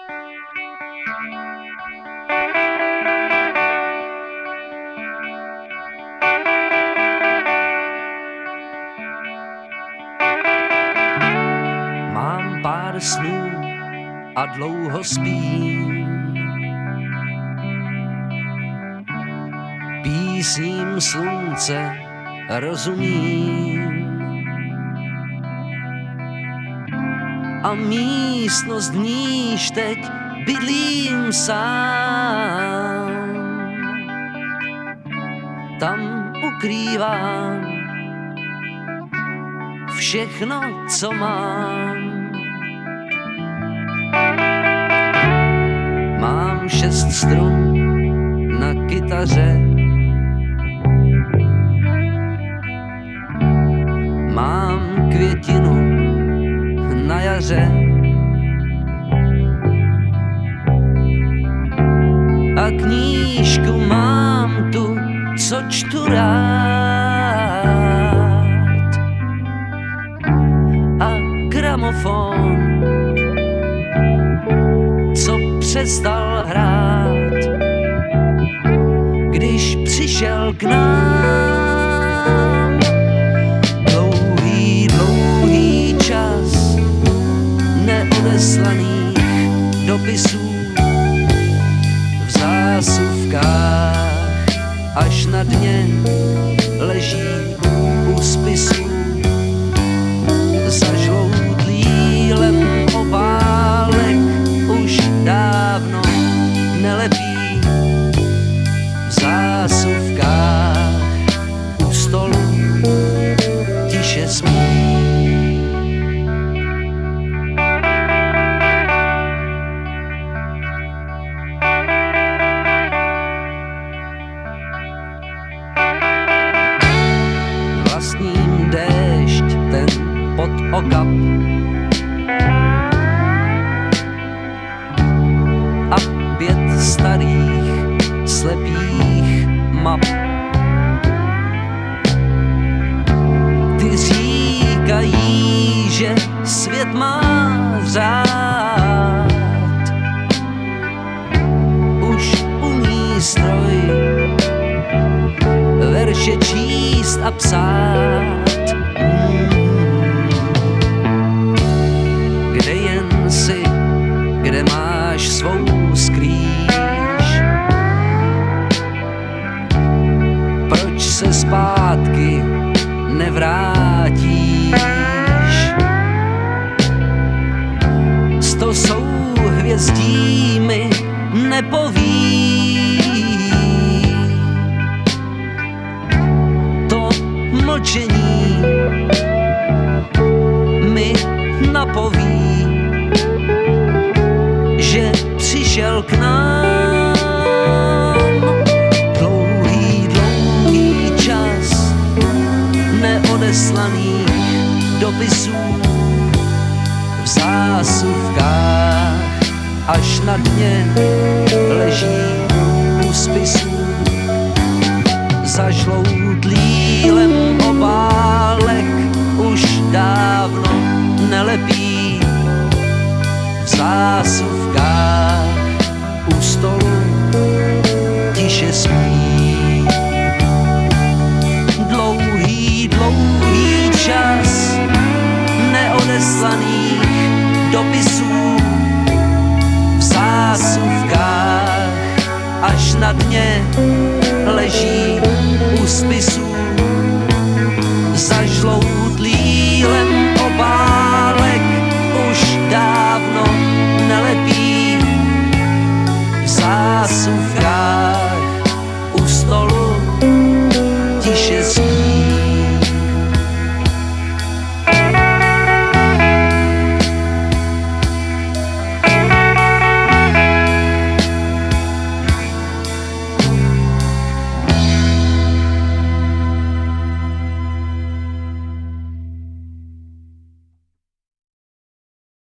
Mám pár snů a dlouho spím. Písním slunce rozumím. A místnost, v níž teď bydlím sám, tam ukrývám všechno, co mám. Mám 6 strun na kytaře, mám květinu na jaře a knížku mám tu, co čtu rád, a gramofon, co přestal hrát, když přišel k nám. Dlouhý čas neodeslaných dopisů v zásuvkách, až na dně leží u spisů. Zažloudlý lem obálek už dávno nelepí v zásuvkách, u stolu tiše smí. Vlastním déšť ten pod okap a 5 starých slepých map. Ty říkají, že svět má řád, už umí stroj verše číst a psát. Kde jen si, kde máš svou skrýš, proč se zpátky nevrátíš? 100 souhvězdí mi nepoví, to mlčení mi napoví, že přišel k nám. Dlouhý čas neodeslaných dopisů v zásuvkách, až na dně leží u spisů. Zažloudlý lem obálek už dávno nelepí v zásuvkách, u stolu tiše spí. Dlouhý čas neodeslaných dopisů v zásuvkách, až na dně